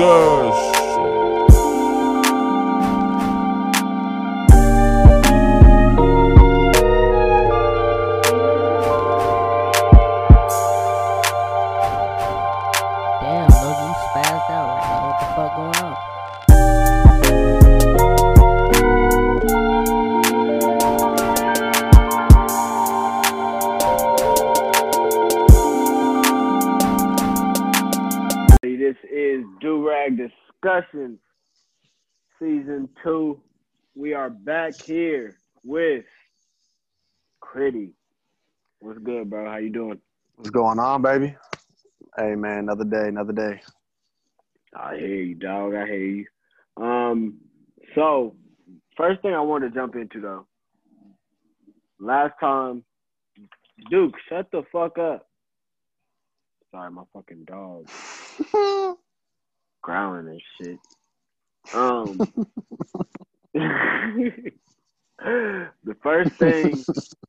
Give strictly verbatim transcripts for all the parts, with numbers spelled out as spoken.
discussion. Damn, Logan, you spazzed out right now. What the fuck going on? This is Do-Rag Discussions, Season two. We are back here with Critty. What's good, bro? How you doing? What's going on, baby? Hey, man, another day, another day. I hear you, dog. I hear you. Um, so, first thing I want to jump into, though. Last time, Duke, shut the fuck up. Sorry, my fucking dog. Growling and shit. Um, the first thing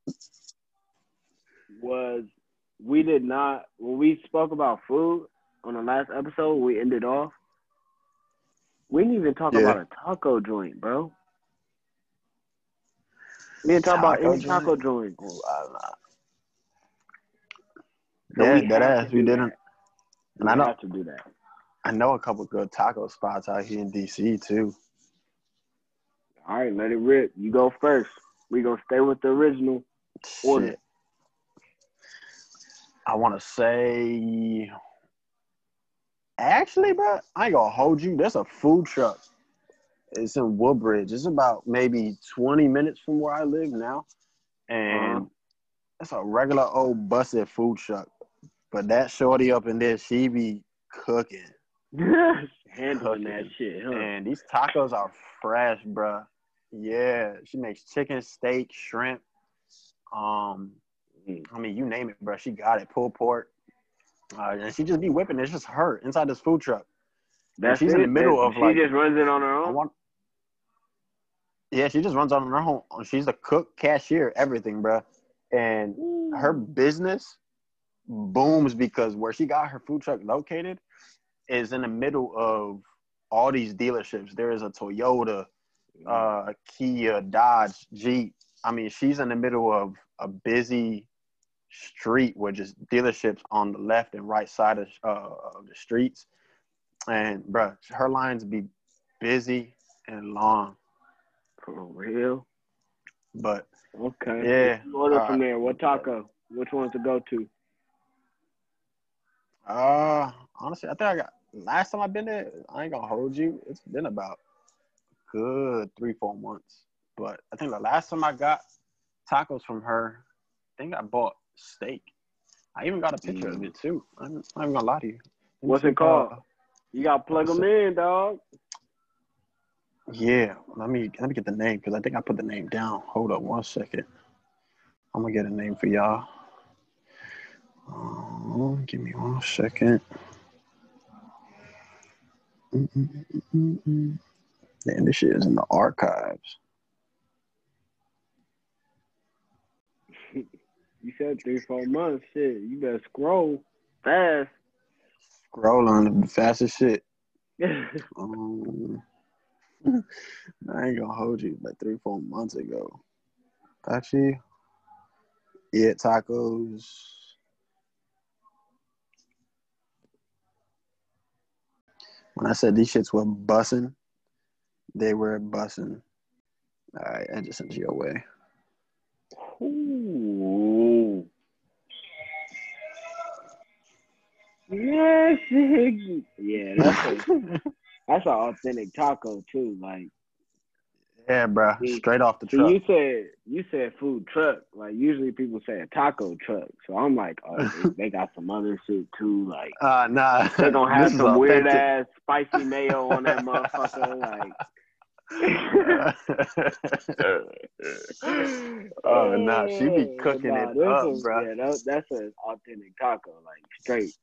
was we did not, when we spoke about food on the last episode, we ended off, we didn't even talk Yeah. about a taco joint, bro. We didn't talk about Taco any joint? taco joint. Ooh, I don't know. So Yeah, we that have ass. to We do didn't. that. And We I know, have to do that. I know a couple good taco spots out here in D C too. All right, let it rip. You go first. We gonna stay with the original order. Shit. I want to say, actually, bro, I ain't gonna hold you. There's a food truck. It's in Woodbridge. It's about maybe twenty minutes from where I live now, and Uh-huh. it's a regular old busted food truck. But that shorty up in there, she be cooking. Handling Cooking. that shit, huh? And these tacos are fresh, bruh. Yeah, she makes chicken, steak, shrimp. Um, I mean, you name it, bruh. She got it. Pulled pork. Uh, and she just be whipping. It's just her inside this food truck. And That's she's it. in the middle That- of she like. just runs it on her I own. want. Yeah, she just runs on her own. She's the cook, cashier, everything, bruh. And her business booms because where she got her food truck located is in the middle of all these dealerships. There is a Toyota, uh, Kia, Dodge, Jeep. I mean, she's in the middle of a busy street with just dealerships on the left and right side of, uh, of the streets. And, bruh, her lines be busy and long. For real? But, Okay. yeah. You order uh, from there. What taco? Which one's to go to? Uh, honestly, I think I got last time I've been there. I ain't gonna hold you. It's been about a good three, four months. But I think the last time I got tacos from her, I think I bought steak. I even got a picture Mm. of it too. I'm not even gonna lie to you. Let me What's see it if, called? uh, You gotta plug them in, dog. yeah, let me let me get the name because I think I put the name down. Hold up one second. I'm gonna get a name for y'all. Um, give me one second. Mm-mm-mm-mm-mm. Damn, this shit is in the archives. You said three, four months. Shit, you better scroll fast. Scrolling the fastest shit. Um, I ain't gonna hold you. Like three, four months ago. Actually, yeah, tacos. When I said these shits were bussin', they were bussin'. All right, I just sent you your way. Ooh. Yes, yeah, that's a that's an authentic taco too. Like, Yeah, bro, see, straight off the see, truck. you said you said food truck. Like usually people say a taco truck, so I'm like, oh, they, they got some other shit too. Like Uh, nah, they gonna this have is some weird authentic. ass spicy mayo on that motherfucker. Like, oh, nah, she be cooking nah, it this up, is, bro. yeah, that, that's an authentic taco. Like straight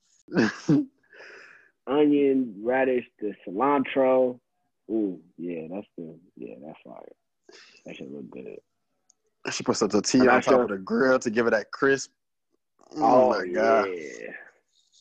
onion, radish, the cilantro. Ooh, yeah, that's the yeah, that's fire. That should look good. She puts the I'm tortilla on not top sure. of the grill to give it that crisp. Oh, Oh my God. yeah.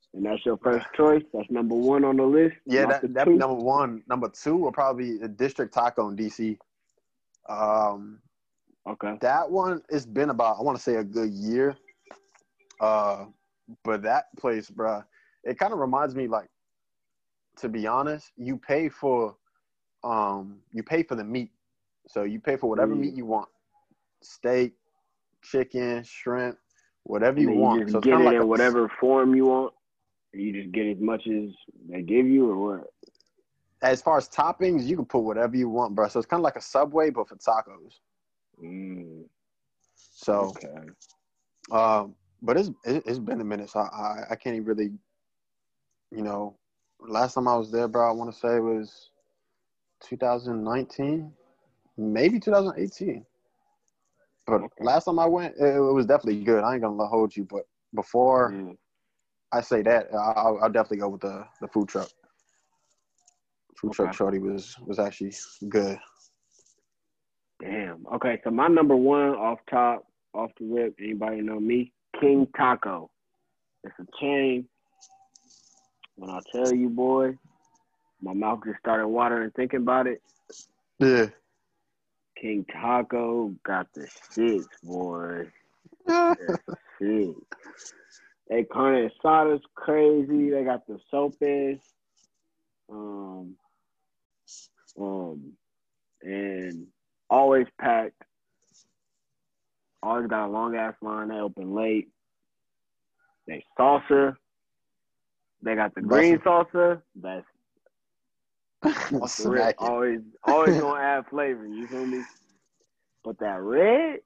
And that's your first choice. That's number one on the list. Yeah, Not that the that two. number one. Number two will probably be District Taco in D C. Um, Okay. that one, it's been about, I want to say, a good year. Uh, but that place, bruh, it kind of reminds me, like, to be honest, you pay for, um, you pay for the meat. So you pay for whatever Mm. meat you want, steak, chicken, shrimp, whatever And you then want. you just So it's get kind of it like in a, whatever form you want. And you just get as much as they give you, or what? as far as toppings, you can put whatever you want, bro. So it's kind of like a Subway, but for tacos. Mm. So, Okay. um, but it's it, it's been a minute, so I I can't even really, you know, last time I was there, bro, I want to say it was two thousand nineteen, maybe two thousand eighteen. But Okay. last time I went, it, it was definitely good. I ain't gonna hold you, but before Mm. I I say that, I'll, I'll definitely go with the, the food truck. Food Okay. truck shorty was was actually good. Damn. Okay, so my number one off top, off the rip, anybody know me? King Taco. It's a chain. When I tell you, boy, my mouth just started watering thinking about it. Yeah. King Taco got the shits, boy. The shit. They carne asada's crazy. They got the sopes. Um, um, and always packed. Always got a long ass line. They open late. They salsa. They got the green salsa. That's off the rip. Always, always gonna add flavor. You feel me? But that red,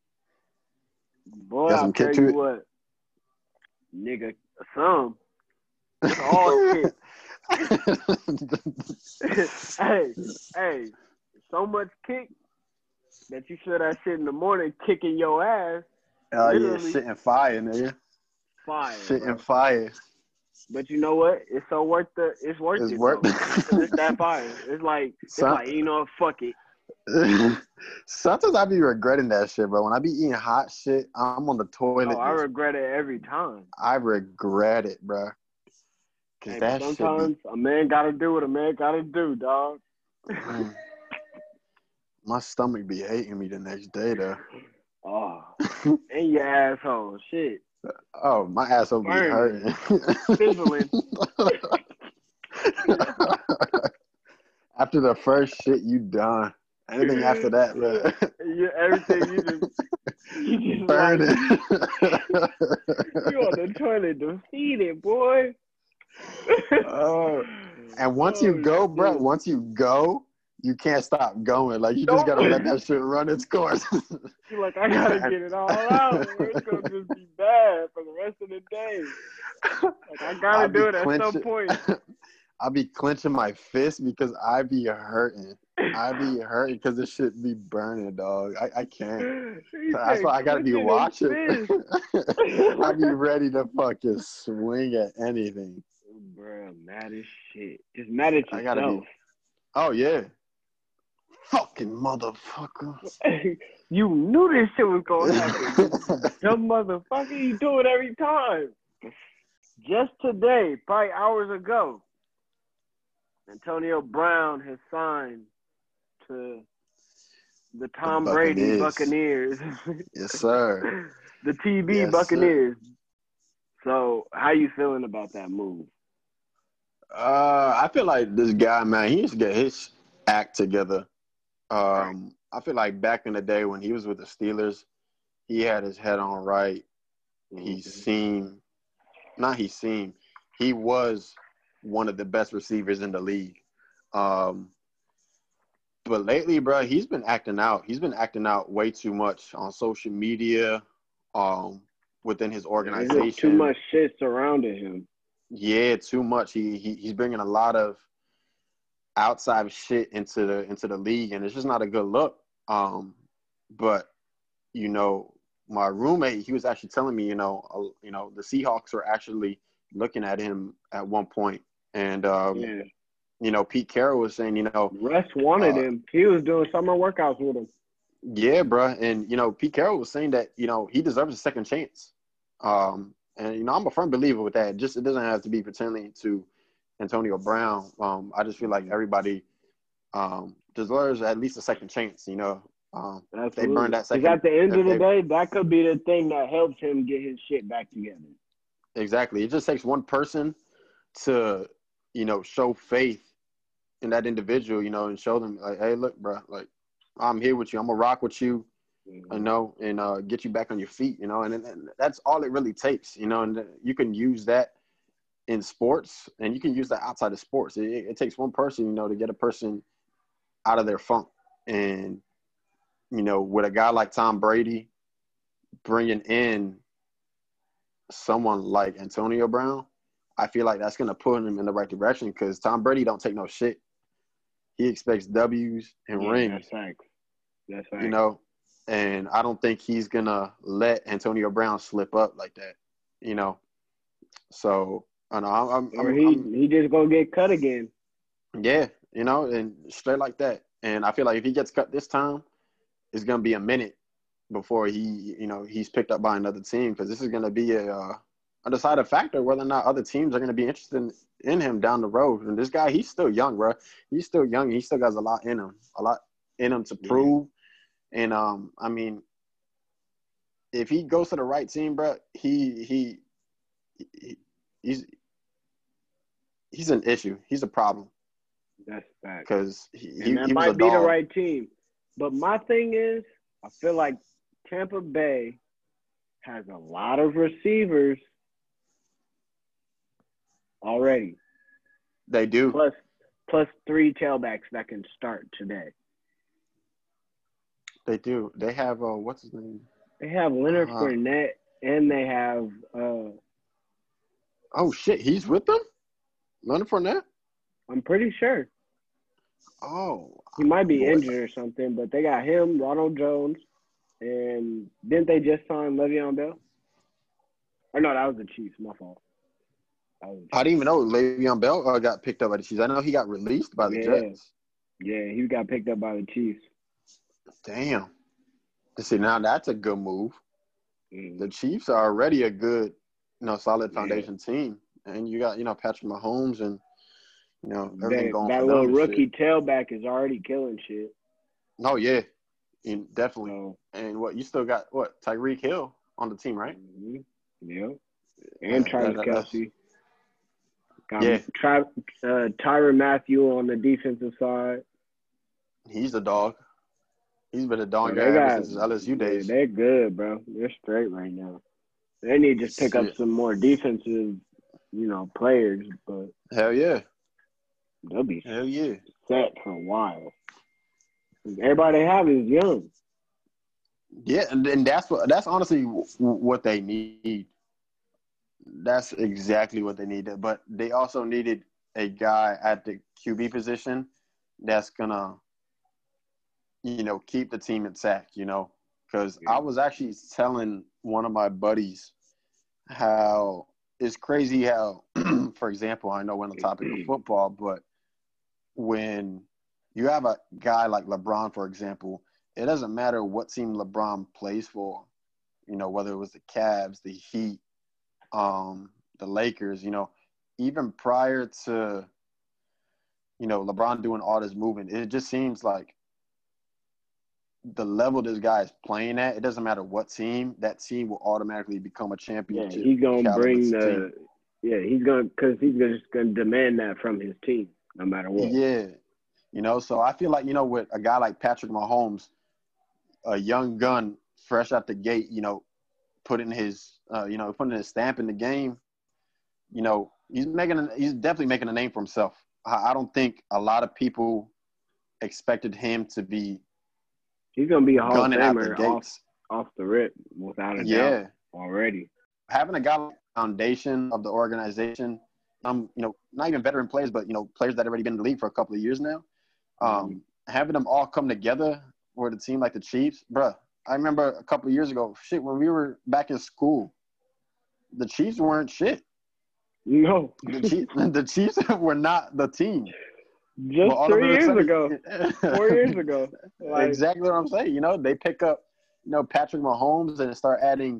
boy, I'll tell you what, nigga, some. It's all kick. hey, hey, so much kick that you feel that shit in the morning kicking your ass. Oh, yeah, shit and fire, nigga. Fire. Shit bro. and fire. But you know what? It's so worth the. It's worth it's it. Worth though. Because it's that fire. It's like it's Some, like you know, fuck it. Sometimes I be regretting that shit, bro. When I be eating hot shit, I'm on the toilet. Oh, I regret it every time. I regret it, bro. Cause hey, that sometimes shit be... a man gotta do what a man gotta do, dog. My stomach be hating me the next day, though. Oh, and your asshole, shit. Oh, my asshole be hurting. Fizzling. After the first shit you done, anything after that, bro. Yeah, everything you just, you just burning. Like, you on the toilet defeated, boy. Oh, and once oh, you go, shit. bro, once you go, you can't stop going. Like, you just got to let that shit run its course. You're like, I got to get it all out. Or it's going to just be bad for the rest of the day. Like, I got to do it at some point. I be clenching my fist because I be hurting. I be hurting because this shit be burning, dog. I, I can't. So that's why I got to be watching. I be ready to fucking swing at anything. Bro, mad as shit. Just mad at yourself. I gotta be, oh, yeah. Fucking motherfucker. You knew this shit was going to happen. Dumb motherfucker, you do it every time. Just today, probably hours ago, Antonio Brown has signed to the Tom the Brady Buccaneers. Yes, sir. The T B yes, Buccaneers. Sir. So, how you feeling about that move? Uh, I feel like this guy, man, he needs to get his act together. Um, right. I feel like back in the day when he was with the Steelers, he had his head on right. Mm-hmm. He seemed, not he seemed, he was one of the best receivers in the league. Um, but lately, bro, he's been acting out. He's been acting out way too much on social media, um, within his organization. There's just too much shit surrounding him. Yeah, too much. He, he he's bringing a lot of outside shit into the into the league, and it's just not a good look. Um, but you know, my roommate, he was actually telling me, you know, uh, you know, the Seahawks were actually looking at him at one point, and um, yeah. you know, Pete Carroll was saying, you know, Russ wanted uh, him. He was doing summer workouts with him. Yeah, bro, and you know, Pete Carroll was saying that, you know, he deserves a second chance. Um, And, you know, I'm a firm believer with that. Just it doesn't have to be pertaining to Antonio Brown. Um, I just feel like everybody um, deserves at least a second chance, you know. Um, if they burn that second. Because at the end of the they, day, that could be the thing that helps him get his shit back together. Exactly. It just takes one person to, you know, show faith in that individual, you know, and show them, like, hey, look, bro, like, I'm here with you. I'm going to rock with you, mm-hmm. you know, and uh, get you back on your feet, you know. And, and that's all it really takes, you know. And you can use that in sports, and you can use that outside of sports. It, it takes one person, you know, to get a person out of their funk. And, you know, with a guy like Tom Brady bringing in someone like Antonio Brown, I feel like that's going to put him in the right direction because Tom Brady don't take no shit. He expects W's and yeah, rings. That's right. That's right. You know, and I don't think he's going to let Antonio Brown slip up like that, you know. So, I know, I'm, I'm, or I'm, he, I'm he just going to get cut again. Yeah, you know, and straight like that. And I feel like if he gets cut this time, it's going to be a minute before he, you know, he's picked up by another team because this is going to be a uh, undecided factor whether or not other teams are going to be interested in, in him down the road. And this guy, he's still young, bro. He's still young. He still has a lot in him, a lot in him to prove. Yeah. And, um, I mean, if he goes to the right team, bro, he, he, he he's he's an issue. He's a problem. That's fact. Because he, and he, that he was might a be dog. the right team. But my thing is, I feel like Tampa Bay has a lot of receivers already. They do. Plus, plus three tailbacks that can start today. They do. They have, uh, what's his name? They have Leonard uh, Fournette, and they have uh, – oh, shit. He's with them? Leonard Fournette? I'm pretty sure. Oh. He might be boy. injured or something, but they got him, Ronald Jones, and didn't they just sign Le'Veon Bell? Or no, that was the Chiefs. My fault. I didn't even know Le'Veon Bell uh, got picked up by the Chiefs. I know he got released by the yeah. Jets. Yeah, he got picked up by the Chiefs. Damn. See, now that's a good move. Mm. The Chiefs are already a good, you know, solid foundation yeah. team. And you got, you know, Patrick Mahomes and, you know, everything that, going that for little them rookie shit. tailback is already killing shit. Oh, yeah. And definitely. So, and what, you still got, what, Tyreek Hill on the team, right? Mm-hmm. Yeah. And yeah, Travis that, Kelce. Got yeah. Ty, uh, Tyrann Mathieu on the defensive side. He's a dog. He's been a dog So guy ever got, since his L S U days. Yeah, they're good, bro. They're straight right now. They need to just pick up Shit. some more defensive, you know, players, but Hell yeah. they'll be Hell yeah. set for a while. Everybody they have is young. Yeah, and, and that's what that's honestly what they need. That's exactly what they needed. But they also needed a guy at the Q B position that's gonna, you know, keep the team intact. You know, because Yeah. I was actually telling one of my buddies how it's crazy how, for example, I know we're on the topic of football, but when you have a guy like LeBron, for example, it doesn't matter what team LeBron plays for, you know, whether it was the Cavs, the Heat, um, the Lakers, you know, even prior to, you know, LeBron doing all this movement, it just seems like the level this guy is playing at, it doesn't matter what team, that team will automatically become a championship. Yeah, he's going to bring the team. – yeah, he's going to – because he's just going to demand that from his team no matter what. Yeah. You know, so I feel like, you know, with a guy like Patrick Mahomes, a young gun, fresh out the gate, you know, putting his, uh, you know, putting his stamp in the game, you know, he's making, a, he's definitely making a name for himself. I, I don't think a lot of people expected him to be. He's gonna be a Hall of gunning out the Famer off, gates. off the rip, without a Yeah. doubt. Already having a guy like the foundation of the organization, um, you know, not even veteran players, but you know, players that have already been in the league for a couple of years now. Um, mm-hmm. Having them all come together for the team like the Chiefs, bruh. I remember a couple of years ago, shit, when we were back in school, the Chiefs weren't shit. No. The Chiefs, the Chiefs were not the team. Just three years sudden, ago. Four years ago. Like, exactly what I'm saying. You know, they pick up, you know, Patrick Mahomes and start adding,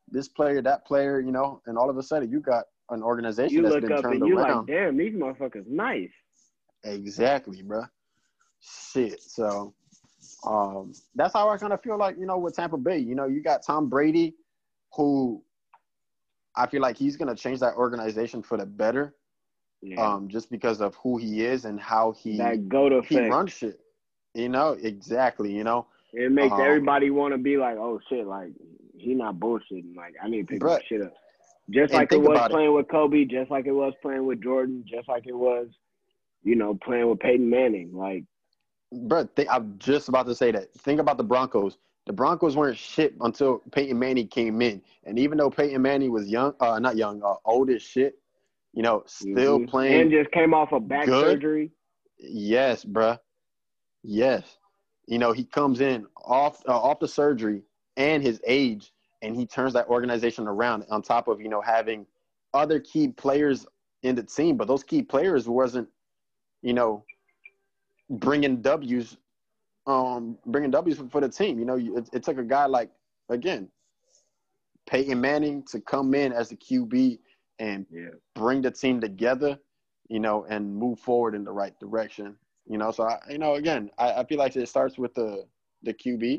this player, that player, you know, and all of a sudden you got an organization You that's look been up turned and you like, around. damn, these motherfuckers nice. Exactly, bro. Shit. So um, that's how I kind of feel like, you know, with Tampa Bay. You know, you got Tom Brady, who I feel like he's going to change that organization for the better. Yeah. Um, just because of who he is and how he That goat effect. he runs shit. You know, exactly, you know. It makes um, everybody want to be like, oh, shit, like, he not bullshitting. Like, I need to pick Bruh, my shit up. Just and like it think was about it. playing with Kobe, just like it was playing with Jordan, just like it was, you know, playing with Peyton Manning. Like, Bro, th- I'm just about to say that. Think about the Broncos. The Broncos weren't shit until Peyton Manning came in. And even though Peyton Manning was young, uh, not young, uh, old as shit, you know, still mm-hmm. playing and just came off of back good. surgery. Yes, bruh. Yes. You know, he comes in off uh, off the surgery and his age, and he turns that organization around on top of, you know, having other key players in the team. But those key players wasn't, you know, bringing W's um, bringing W's for, for the team. You know, it, it took a guy like, again, Peyton Manning to come in as the Q B and Yeah. bring the team together, you know, and move forward in the right direction. You know, so, I, you know, again, I, I feel like it starts with the, the Q B.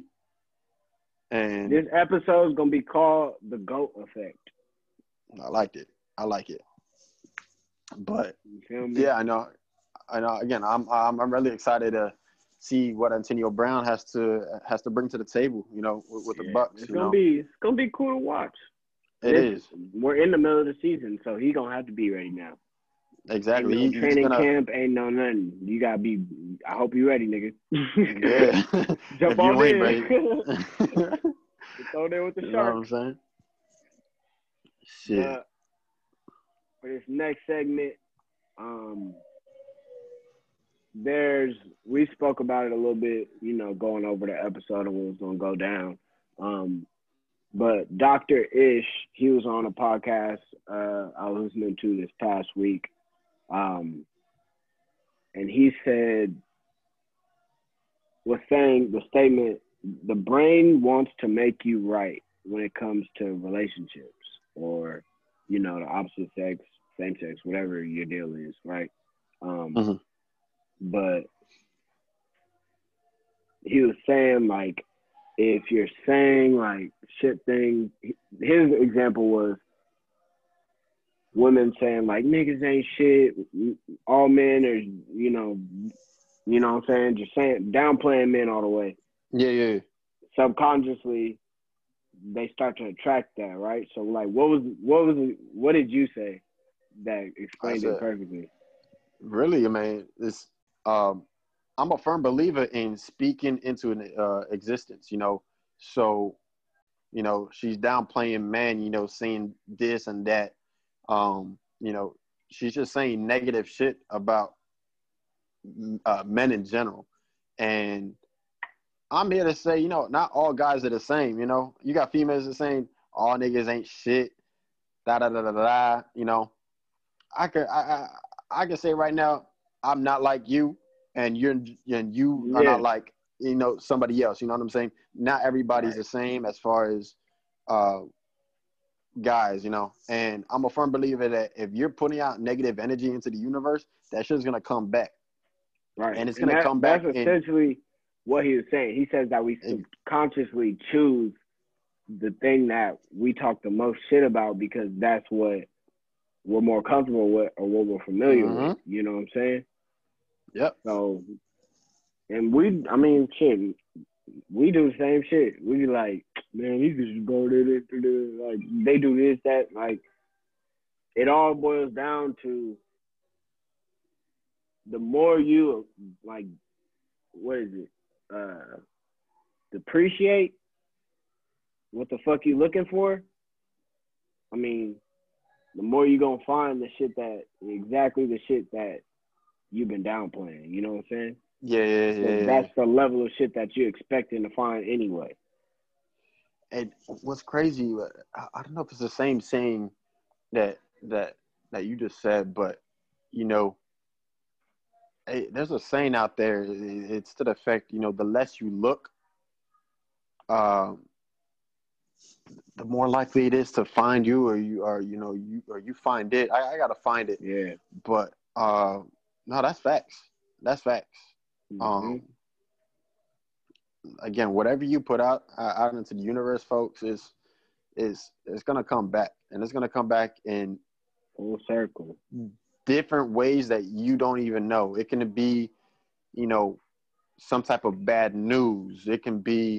And This episode is going to be called The GOAT Effect. I liked it. I like it. But, You feel me? yeah, I know. I know. Again, I'm I'm, I'm really excited to see what Antonio Brown has to has to bring to the table, you know, with, with Yeah. the Bucks. It's you gonna know, be it's gonna be cool to watch. it This, is. We're in the middle of the season, so he gonna have to be ready now. Exactly. Ain't no He, he's training gonna. camp, ain't no nothing. You gotta be. I hope you ready, nigga. Yeah. Jump If you on ain't in. ready. Throw there with the You know what sharks. I'm saying? Shit. But for this next segment, um, there's we spoke about it a little bit, you know, going over the episode and what was gonna go down. Um, but Doctor Ish, he was on a podcast uh, I was listening to this past week, um, and he said, was saying the statement, the brain wants to make you right when it comes to relationships or, you know, the opposite sex, same sex, whatever your deal is, right? Um, mm-hmm. But he was saying, like, if you're saying, like, shit things, his example was women saying, like, niggas ain't shit, all men are, you know, you know what I'm saying? Just saying, downplaying men all the way. Yeah, yeah, yeah. Subconsciously, they start to attract that, right? So, like, what was, what was, what did you say that explained said, it perfectly? Really, I mean, it's, um, I'm a firm believer in speaking into an uh, existence, you know. So, you know, she's downplaying men, you know, saying this and that. Um, you know, she's just saying negative shit about uh, men in general. And I'm here to say, you know, not all guys are the same, you know. You got females that saying all niggas ain't shit, da da da da da. You know, I could I I, I can say right now, I'm not like you, and you're and you are Yeah. not like, you know, somebody else. You know what I'm saying? Not everybody's Right. the same as far as uh, guys, you know. And I'm a firm believer that if you're putting out negative energy into the universe, that shit's gonna come back. Right. And it's And gonna that, come that's back in. essentially what he was saying. He says that we subconsciously choose the thing that we talk the most shit about because that's what we're more comfortable with or what we're familiar Mm-hmm. with. You know what I'm saying? Yep. So, and we, I mean, shit, we do the same shit. We be like, man, these just go to this, to this, like, they do this, that, like, it all boils down to the more you, like, what is it? Uh, depreciate what the fuck you looking for. I mean, the more you gonna find the shit that exactly the shit that you've been downplaying. You know what I'm saying? Yeah, yeah, yeah. yeah. That's the level of shit that you're expecting to find anyway. And what's crazy, I don't know if it's the same saying that that that you just said, but you know, hey, there's a saying out there. It's to the effect, you know, the less you look, um, the more likely it is to find you, or you or you know you or you find it. I, I gotta find it. Yeah. But uh, no, that's facts. That's facts. Mm-hmm. Um, again, whatever you put out uh, out into the universe, folks, is is it's gonna come back, and it's gonna come back in full circle, different ways that you don't even know. It can be, you know, some type of bad news. It can be,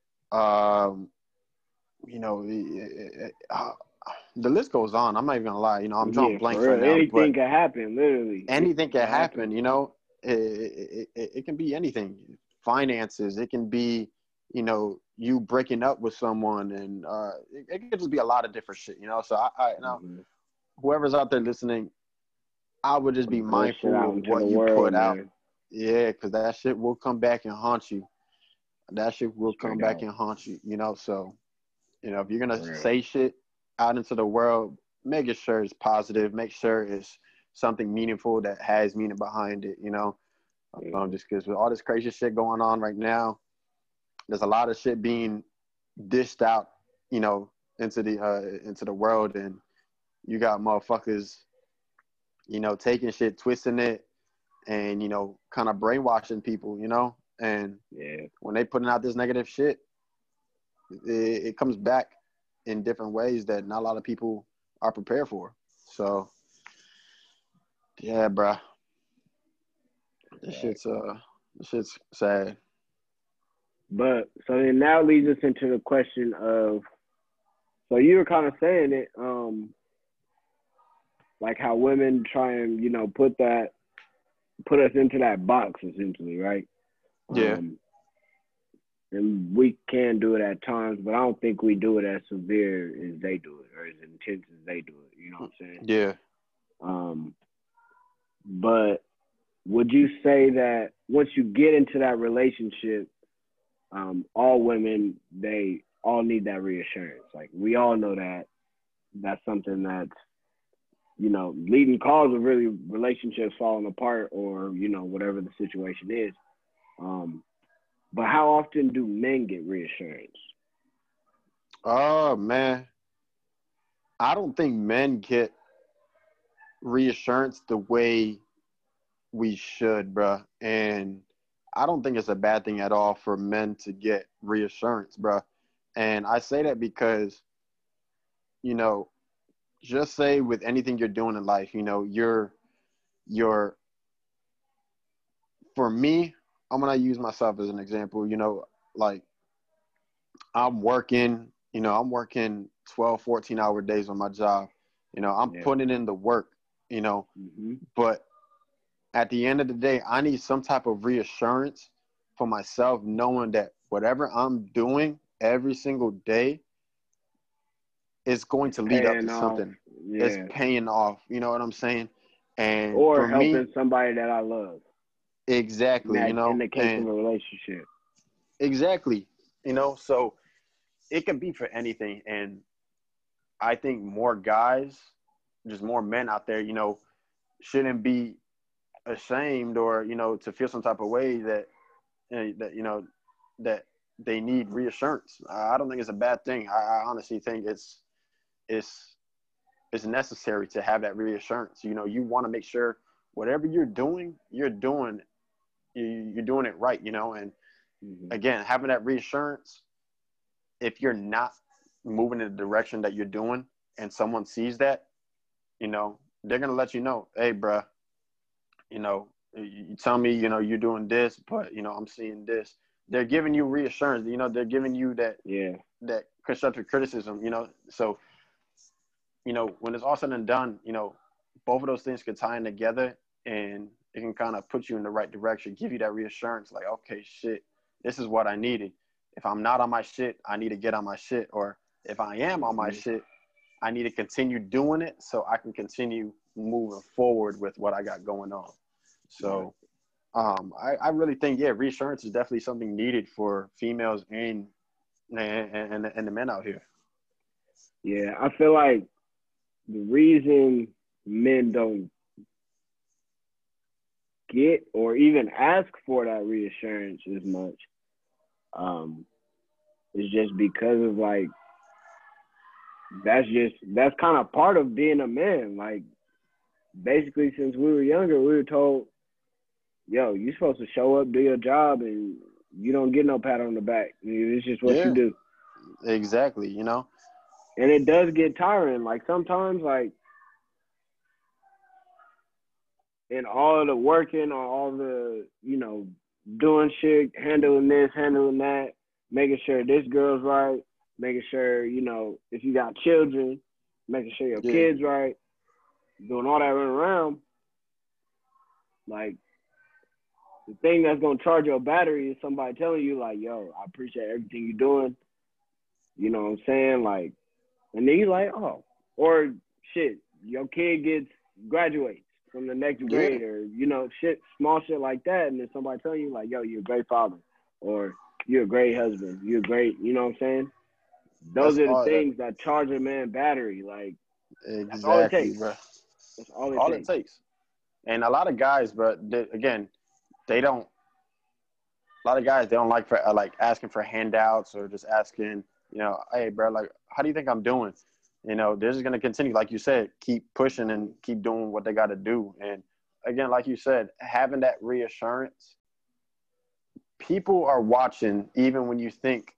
um, you know, uh, the list goes on. I'm not even gonna lie. You know, I'm drawing yeah, blanks for right real. now. Anything But can happen, literally. anything can happen. happen. You know, it, it, it, it can be anything. Finances. It can be, you know, you breaking up with someone, and uh, it, it could just be a lot of different shit. You know, so I, I you know, Mm-hmm. whoever's out there listening, I would just be Put mindful out of into what the you world, put out. man. Yeah, because that shit will come back and haunt you. That shit will Straight come back out. and haunt you, you know? So, you know, if you're going to For real. say shit out into the world, make sure it's positive. Make sure it's something meaningful that has meaning behind it, you know? Yeah. Um, just because with all this crazy shit going on right now, there's a lot of shit being dished out, you know, into the uh, into the world, and you got motherfuckers, you know, taking shit, twisting it, and, you know, kind of brainwashing people, you know? And Yeah. when they putting out this negative shit, it, it comes back in different ways that not a lot of people are prepared for. So, yeah, bro. This shit's, uh, this shit's sad. But so then now leads us into the question of, so you were kind of saying it, um, like how women try and, you know, put that, put us into that box essentially, right? Yeah. Um, and we can do it at times, but I don't think we do it as severe as they do it or as intense as they do it. You know what I'm saying? Yeah. Um, but would you say that once you get into that relationship, um, all women, they all need that reassurance? Like, we all know that that's something that's, you know, leading cause of really relationships falling apart, or, you know, whatever the situation is. Um, but how often do men get reassurance? Oh, man. I don't think men get reassurance the way we should, bruh. And I don't think it's a bad thing at all for men to get reassurance, bruh. And I say that because, you know, just say with anything you're doing in life, you know, you're, you're, for me, I'm going to use myself as an example, you know, like I'm working, you know, I'm working twelve, fourteen hour days on my job. You know, I'm Yeah. putting in the work, you know, Mm-hmm. but at the end of the day, I need some type of reassurance for myself, knowing that whatever I'm doing every single day is going to lead up to Paying off, something. yeah. It's paying off. You know what I'm saying? And Or for helping me, somebody that I love. In, exactly, that, you know, in the case and of a relationship. exactly, you know, so it can be for anything. And I think more guys, just more men out there, you know, shouldn't be ashamed or, you know, to feel some type of way that, that you know, that they need reassurance. I don't think it's a bad thing. I, I honestly think it's it's it's necessary to have that reassurance. You know, you want to make sure whatever you're doing, you're doing you, you're doing it right. You know, and Mm-hmm. again, having that reassurance, if you're not moving in the direction that you're doing, and someone sees that, you know, they're gonna let you know, hey, bruh, you know, you tell me, you know, you're doing this, but, you know, I'm seeing this. They're giving you reassurance. You know, they're giving you that Yeah. that constructive criticism, you know. So, you know, when it's all said and done, you know, both of those things can tie in together, and it can kind of put you in the right direction, give you that reassurance, like, okay, shit, this is what I needed. If I'm not on my shit, I need to get on my shit. Or if I am on my Mm-hmm. shit, I need to continue doing it so I can continue moving forward with what I got going on. So um, I, I really think, yeah, reassurance is definitely something needed for females and and, and, and the men out here. Yeah, I feel like the reason men don't get or even ask for that reassurance as much um, is just because of, like, that's just that's kind of part of being a man. Like basically, since we were younger, we were told, "Yo, you're supposed to show up, do your job, and you don't get no pat on the back. It's just what Yeah, you do." exactly. You know. And it does get tiring. Like sometimes, like in all the working or all the, you know, doing shit, handling this, handling that, making sure this girl's right, making sure, you know, if you got children, making sure your Yeah. kids right, doing all that running around, like the thing that's gonna charge your battery is somebody telling you like, yo, I appreciate everything you're doing. You know what I'm saying? Like, and then you're like, oh, or shit, your kid gets graduates from the next grade, Yeah. or you know, shit, small shit like that, and then somebody telling you like, yo, you're a great father, or you're a great husband, you're great. You know what I'm saying? Those That's are the all. That, things that charge a man battery. Like that's all it exactly, takes. bro. That's all it All takes. it takes. And a lot of guys, bro. They, again, they don't. A lot of guys, they don't like for uh, like asking for handouts or just asking, you know, hey, bro, like, how do you think I'm doing? You know, they're just gonna continue, like you said, keep pushing and keep doing what they got to do. And again, like you said, having that reassurance, people are watching even when you think,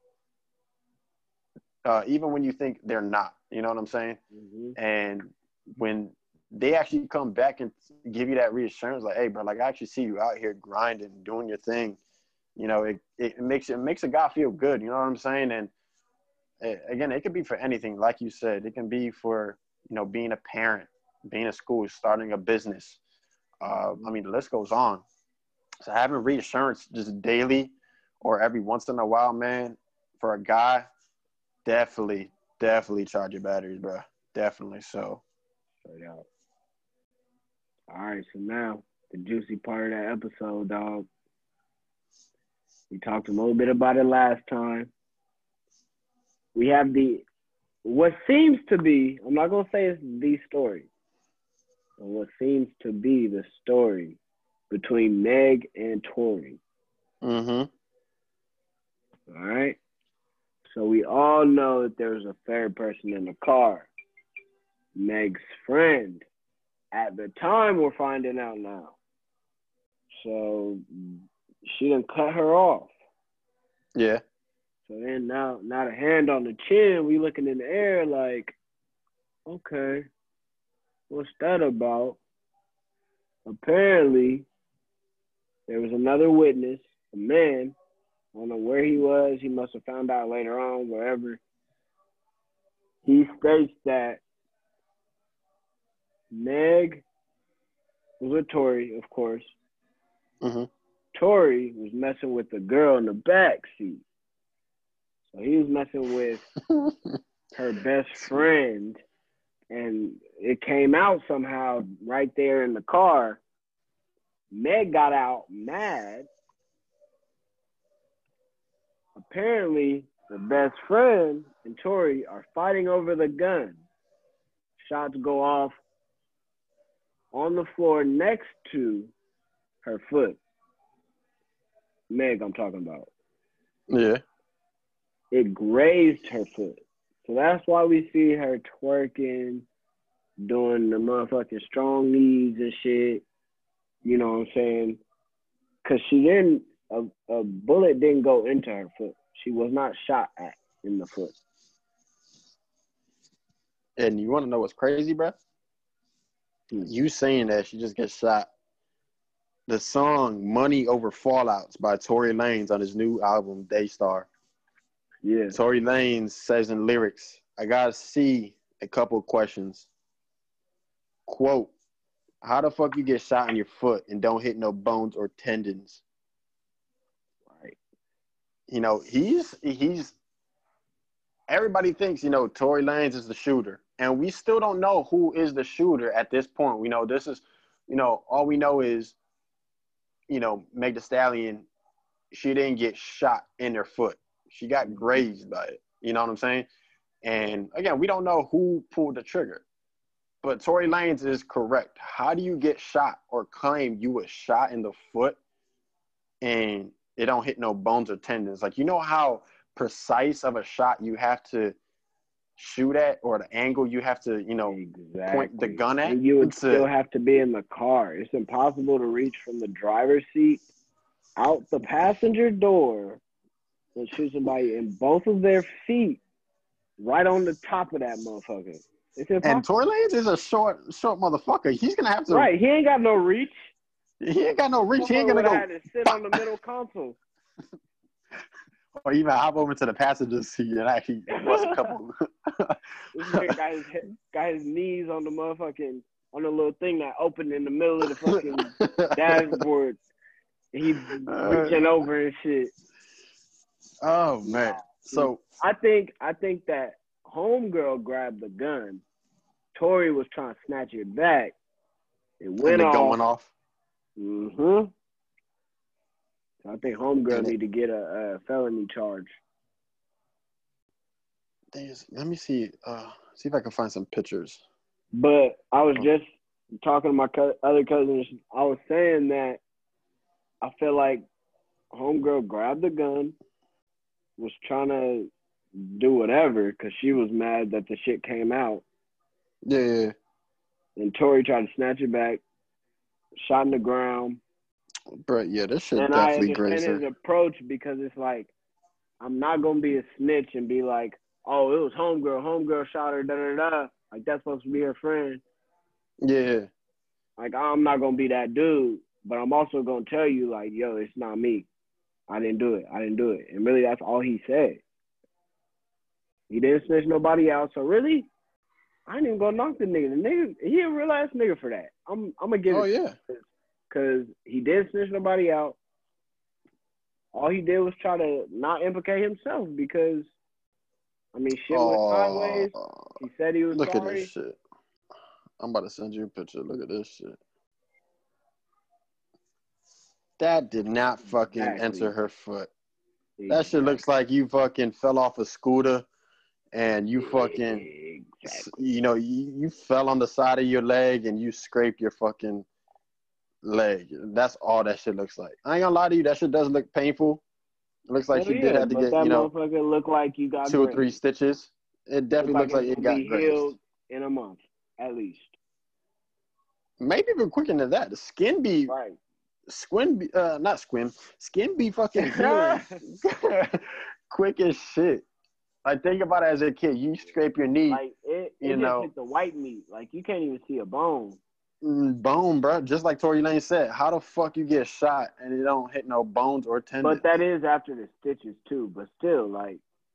uh, even when you think they're not. You know what I'm saying? Mm-hmm. And when they actually come back and give you that reassurance, like, hey, bro, like I actually see you out here grinding, doing your thing. You know, it, it makes it makes a guy feel good. You know what I'm saying? And uh, again, it could be for anything, like you said. It can be for, you know, being a parent, being a school, starting a business. Uh, I mean, the list goes on. So having reassurance just daily or every once in a while, man, for a guy, definitely, definitely charge your batteries, bro. Definitely so. Straight out. All right, so now the juicy part of that episode, dog. We talked a little bit about it last time. We have the, what seems to be, I'm not going to say it's the story, but what seems to be the story between Meg and Tory. Mm-hmm. All right? So we all know that there's a third person in the car. Meg's friend. At the time, we're finding out now. So she done cut her off. Yeah. So then now, now the hand on the chin, we looking in the air like, okay, what's that about? Apparently, there was another witness, a man. I don't know where he was. He must have found out later on, wherever. He states that Meg was with Tory, of course. Mm-hmm. Tory was messing with the girl in the back seat. So he was messing with her best friend, and it came out somehow right there in the car. Meg got out mad. Apparently, the best friend and Tory are fighting over the gun. Shots go off on the floor next to her foot. Meg, I'm talking about. Yeah. It grazed her foot. So that's why we see her twerking, doing the motherfucking strong knees and shit. You know what I'm saying? Because she didn't, a, a bullet didn't go into her foot. She was not shot at in the foot. And you want to know what's crazy, bro? Hmm. You saying that she just gets shot. The song Money Over Fallouts by Tory Lanez on his new album, Daystar. Yeah. Tory Lanez says in lyrics, I got to see a couple of questions. Quote, how the fuck you get shot in your foot and don't hit no bones or tendons? Right. You know, he's, he's, everybody thinks, you know, Tory Lanez is the shooter. And we still don't know who is the shooter at this point. We know this is, you know, all we know is, you know, Meg Thee Stallion, she didn't get shot in her foot. She got grazed by it. You know what I'm saying? And again, we don't know who pulled the trigger. But Tory Lanez is correct. How do you get shot or claim you were shot in the foot and it don't hit no bones or tendons? Like, you know how precise of a shot you have to shoot at or the angle you have to, you know, exactly. point the gun at. And you would to, still have to be in the car. It's impossible to reach from the driver's seat out the passenger door and shoot somebody in both of their feet right on the top of that motherfucker. It's impossible. And Tory Lanez is a short, short motherfucker. He's gonna have to. Right, he ain't got no reach. He ain't got no reach. He ain't gonna go. Have to sit on the middle console. Or even hop over to the passenger seat and actually bust a couple. This nigga got his, got his knees on the motherfucking, on the little thing that opened in the middle of the fucking dashboard. He reaching over and shit. Oh, man. So I think I think that homegirl grabbed the gun. Tory was trying to snatch it back. It went and off. going off. Mm-hmm. I think homegirl need to get a, a felony charge. Let me see. Uh, see if I can find some pictures. But I was just talking to my co- other cousins. I was saying that I feel like homegirl grabbed the gun, was trying to do whatever because she was mad that the shit came out. Yeah, yeah. And Tory tried to snatch it back, shot in the ground. But yeah, this shit and definitely I grazed understand her. his approach because it's like, I'm not going to be a snitch and be like, oh, it was homegirl. Homegirl shot her, da-da-da. Like, that's supposed to be her friend. Yeah. Like, I'm not going to be that dude. But I'm also going to tell you, like, yo, it's not me. I didn't do it. I didn't do it. And really, that's all he said. He didn't snitch nobody out. So, really, I ain't even going to knock the nigga. The nigga, he a real-ass nigga for that. I'm, I'm going to give oh, it. Oh, yeah. Because he did snitch nobody out. All he did was try to not implicate himself because, I mean, shit went oh, sideways. He said he was look sorry. Look at this shit. I'm about to send you a picture. Look at this shit. That did not fucking exactly. enter her foot. Exactly. That shit looks like you fucking fell off a scooter and you fucking, exactly. you know, you, you fell on the side of your leg and you scraped your fucking leg. That's all that shit looks like. I ain't gonna lie to you, that shit does look painful. It looks like well, she yeah, did have to get, that you know, motherfucker look like you got two grazed. or three stitches. It definitely looks like, like it got be grazed. Healed in a month, at least. Maybe even quicker than that. The skin be right. Squin be uh not squin. Skin be fucking healing quick as shit. Like think about it as a kid. You scrape your knee. Like it, it you just know, hit the white meat. Like you can't even see a bone. Bone, bro. Just like Tory Lanez said, how the fuck you get shot and it don't hit no bones or tendons? But that is after the stitches too. But still, like,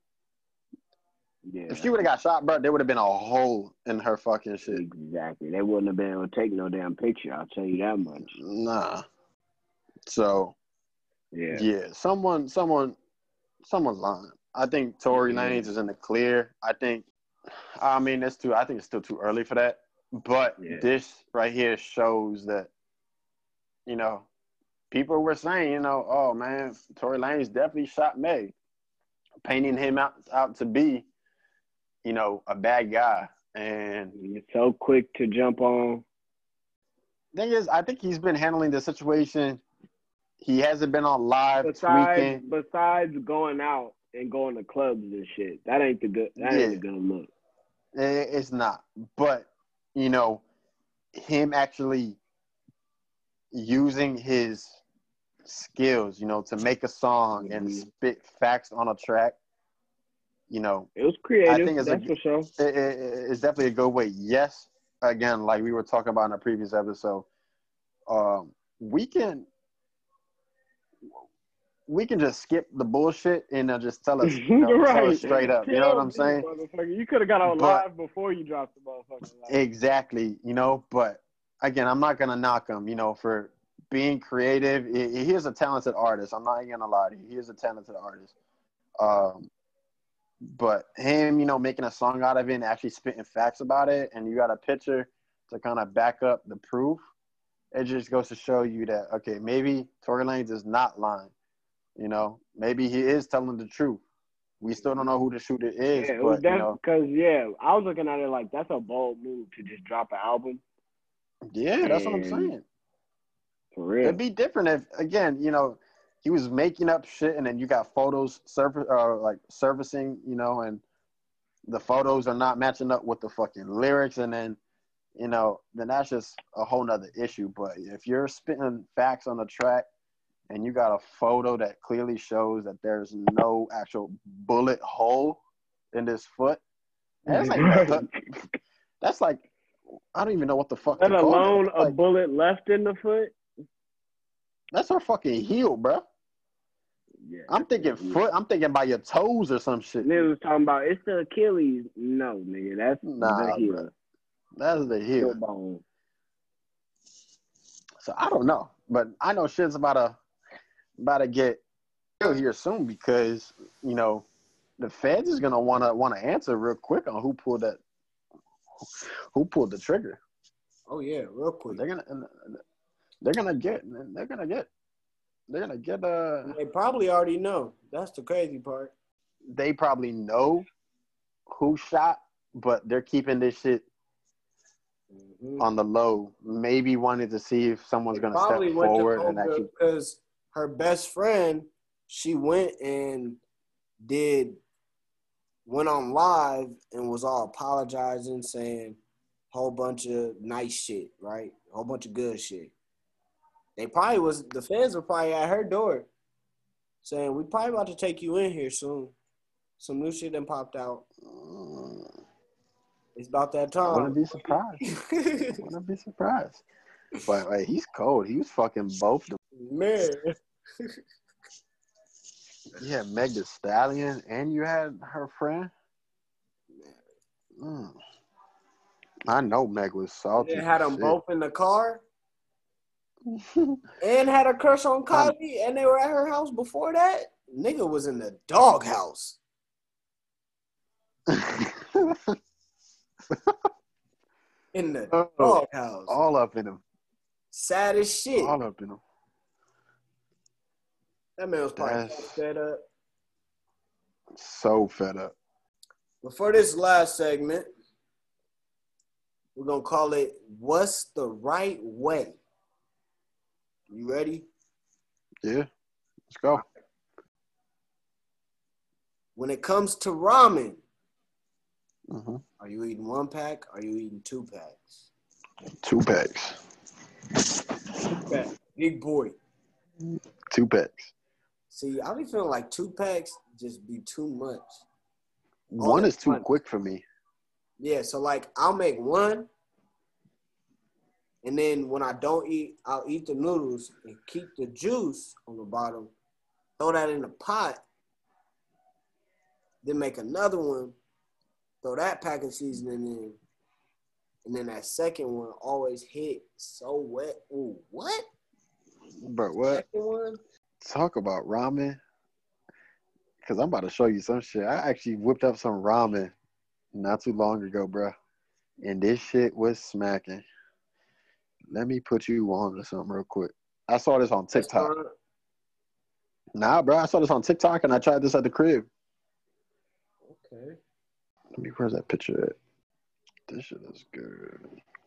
yeah. If she would have got shot, bro, there would have been a hole in her fucking shit. Exactly. They wouldn't have been able to take no damn picture. I'll tell you that much. Nah. So, yeah, yeah. Someone, someone, someone's lying. I think Tory yeah. Lanez is in the clear. I think. I mean, it's too. I think it's still too early for that. But yeah. this right here shows that, you know, people were saying, you know, oh, man, Tory Lanez definitely shot Meg, painting him out, out to be, you know, a bad guy. And he's so quick to jump on. Thing is, I think he's been handling the situation. He hasn't been on live besides, tweaking. Besides going out and going to clubs and shit. That ain't the good, that yeah. ain't the good look. It's not. But, you know, him actually using his skills, you know, to make a song and mm-hmm. spit facts on a track, you know. It was creative, I think it's that's a, for sure. It, it, it's definitely a good way. Yes, again, like we were talking about in a previous episode, um, we can we can just skip the bullshit and uh, just tell us, you know, right. tell us straight up. You know what I'm saying? You could have got on but, live before you dropped the motherfucker. Live. Exactly. You know, but again, I'm not gonna knock him, you know, for being creative. He, he is a talented artist. I'm not gonna lie to you. He is a talented artist. Um, but him, you know, making a song out of it and actually spitting facts about it, and you got a picture to kind of back up the proof, it just goes to show you that, okay, maybe Tory Lanez is not lying. You know, maybe he is telling the truth. We still don't know who the shooter is, yeah, but, you know. Because, yeah, I was looking at it like that's a bold move to just drop an album. Yeah, and that's what I'm saying. For real. It'd be different if, again, you know, he was making up shit and then you got photos surface, uh, like surfacing, you know, and the photos are not matching up with the fucking lyrics, and then, you know, then that's just a whole nother issue. But if you're spitting facts on the track and you got a photo that clearly shows that there's no actual bullet hole in this foot, that's like, that's like, I don't even know what the fuck Let to call alone it. a Like, bullet left in the foot. that's her fucking heel, bro. Yeah, I'm thinking yeah. foot. I'm thinking by your toes or some shit. Niggas was talking about it's the Achilles. No, nigga, that's Nah, the heel. bro. That's the heel. Heel bone. So I don't know, but I know shit's about to about to get real here soon because you know the feds is gonna wanna wanna answer real quick on who pulled that, who pulled the trigger. Oh yeah, real quick. They're gonna they're gonna get they're gonna get they're gonna get uh. They probably already know. That's the crazy part. They probably know who shot, but they're keeping this shit mm-hmm. on the low. Maybe wanted to see if someone's going to step forward and actually. Because her best friend, she went and did, went on live and was all apologizing, saying a whole bunch of nice shit, right? A whole bunch of good shit. They probably was, the fans were probably at her door saying, we probably about to take you in here soon. Some new shit done popped out. It's about that time. I wouldn't be surprised. I wouldn't be surprised. But like, he's cold. He was fucking both the man. You had Meg Thee Stallion and you had her friend. Mm. I know Meg was salty. They had them shit. both in the car. And had a crush on Kylie, and they were at her house before that. Nigga was in the doghouse. In the oh, doghouse. All up in him. Sad as shit. All up in him. That man was probably so fed up. So fed up. But for this last segment, we're going to call it What's the Right Way? You ready? Yeah. Let's go. When it comes to ramen, mm-hmm. Are you eating one pack? Or are you eating two packs? Two packs. Two packs. Big boy. Two packs. See, I be feeling like two packs just be too much. One is too quick for me. Yeah, so like I'll make one, and then when I don't eat, I'll eat the noodles and keep the juice on the bottom, throw that in the pot, then make another one, throw that pack of seasoning in, and then that second one always hit so wet. Ooh, what? Bro, what? Second one? Talk about ramen. Because I'm about to show you some shit. I actually whipped up some ramen not too long ago, bro. And this shit was smacking. Let me put you on to something real quick. I saw this on TikTok. Nah, bro. I saw this on TikTok and I tried this at the crib. Okay. Let me, where's that picture at? This shit is good.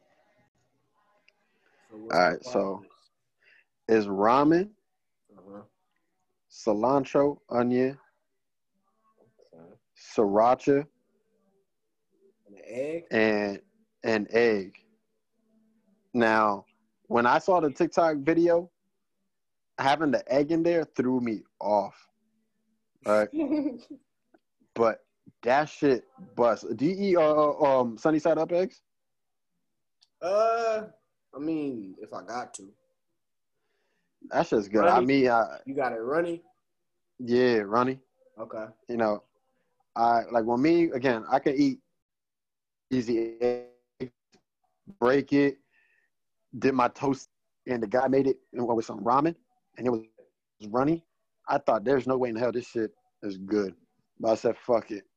So all right, so it's ramen, uh-huh. cilantro, onion, okay. sriracha, and an egg, and an egg. Now, when I saw the TikTok video, having the egg in there threw me off. Right? But that shit bust. Do you eat uh, um sunny side up eggs? Uh, I mean, if I got to. That's just good. Runny? I mean, I, you got it runny? Yeah, runny. Okay. You know, I like when me again. I can eat easy egg, break it, did my toast, and the guy made it with some ramen, and it was runny. I thought there's no way in hell this shit is good, but I said fuck it.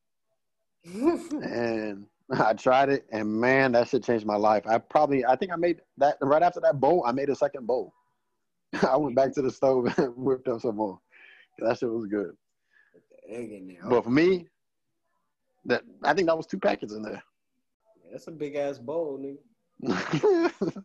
And I tried it, and man, that shit changed my life. I probably, I think I made that right after that bowl. I made a second bowl. I went back to the stove and whipped up some more. That shit was good. Put the egg in there. But for me, that I think that was two packets in there. Yeah, that's a big ass bowl, nigga.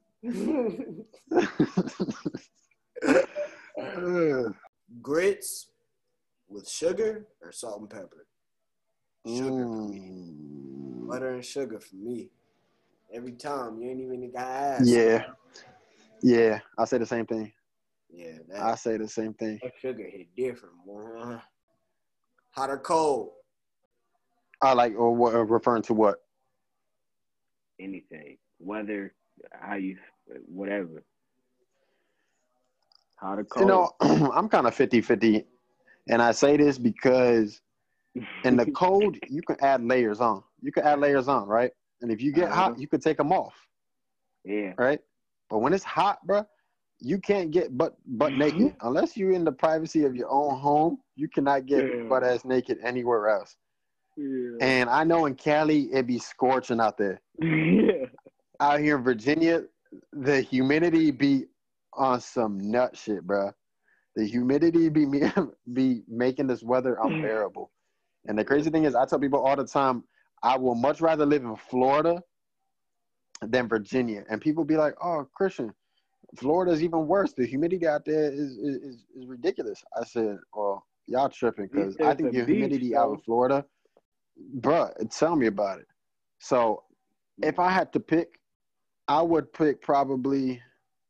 Grits with sugar or salt and pepper? Sugar for me. Mm. Butter and sugar for me. Every time. You ain't even got to ask. Yeah. Yeah. I say the same thing. Yeah, I that, say the same thing. that sugar hit different, boy. Hot or cold? I like, or what, or referring to what? Anything, whether how you, whatever. Hot or cold? You know, I'm kind of fifty-fifty. And I say this because in the cold, you can add layers on. You can add layers on, right? And if you get Uh-huh. hot, you can take them off, Yeah. right? But when it's hot, bro, you can't get butt butt naked unless you're in the privacy of your own home. You cannot get Yeah. butt ass naked anywhere else. Yeah. And I know in Cali it be scorching out there. Yeah. Out here in Virginia, the humidity be on some nut shit, bro. The humidity be me- be making this weather unbearable. And the crazy thing is, I tell people all the time, I will much rather live in Florida than Virginia. And people be like, "Oh, Christian, Florida's even worse. The humidity out there is is, is ridiculous." I said, "Well, y'all tripping because I think the your beach, humidity though. out in Florida, bruh, tell me about it." So if I had to pick, I would pick probably.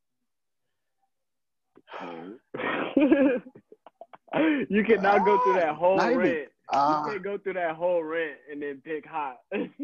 You cannot go through that whole Not even- rant. Uh, you can't go through that whole rant and then pick hot.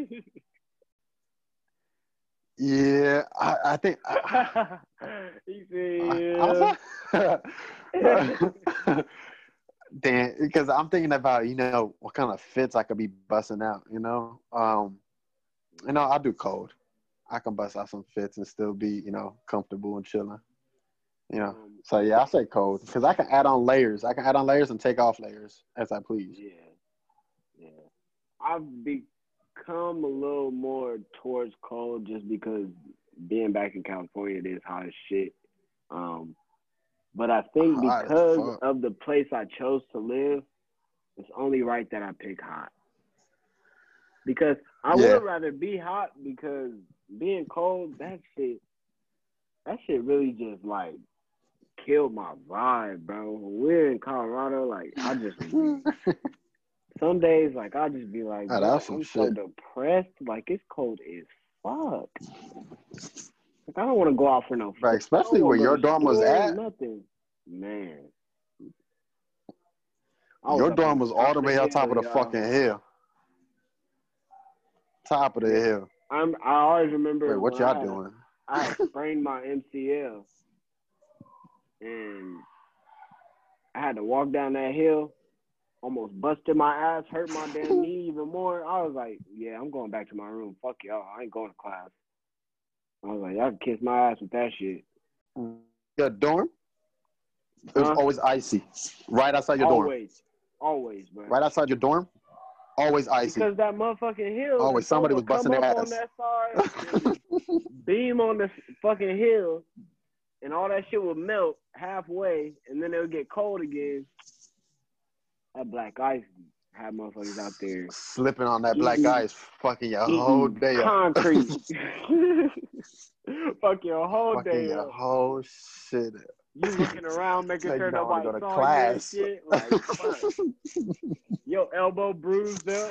yeah, I, I think. I, He said, I, Damn, because I'm thinking about, you know, what kind of fits I could be busting out, you know? Um, you know, I do cold. I can bust out some fits and still be, you know, comfortable and chilling. You know, Um, so yeah, I say cold because I can add on layers. I can add on layers and take off layers as I please. Yeah, yeah. I've become a little more towards cold just because being back in California, it is hot as shit. Um, but I think Hot as because fuck. of the place I chose to live, it's only right that I pick hot. Because I Yeah. would rather be hot because being cold, that shit, that shit really just like killed my vibe, bro. When we're in Colorado, like I just some days, like I just be like, Oh, bro, that's some I'm so shit. depressed. Like it's cold as fuck. Like I don't want to go out for no. Right, especially I don't where wanna go your to dorm was school, at. Nothing, man. I Your up dorm on was all the way on top of the hill, y'all. fucking hill. Top of the Yeah. hill. I'm. I always remember Wait, what when I y'all had, doing? I had sprained my M C L, and I had to walk down that hill. Almost busted my ass, hurt my damn knee even more. I was like, yeah, I'm going back to my room. Fuck y'all. I ain't going to class. I was like, y'all can kiss my ass with that shit. Your dorm? It was Huh? always icy. Right outside your dorm. Always. Always, bro. Right outside your dorm? Always icy. Because that motherfucking hill, Always the sun somebody would was busting come their up ass. on that side and just beam on the fucking hill, and all that shit would melt halfway, and then it would get cold again. That black ice had motherfuckers out there Slipping on that black Eating- ice, fucking your whole eating day up. concrete. Fuck your whole Fucking day your up. whole shit up. You looking around, making Like sure you don't wanna nobody go to saw class. you and shit. Like, fuck. Your elbow bruised up.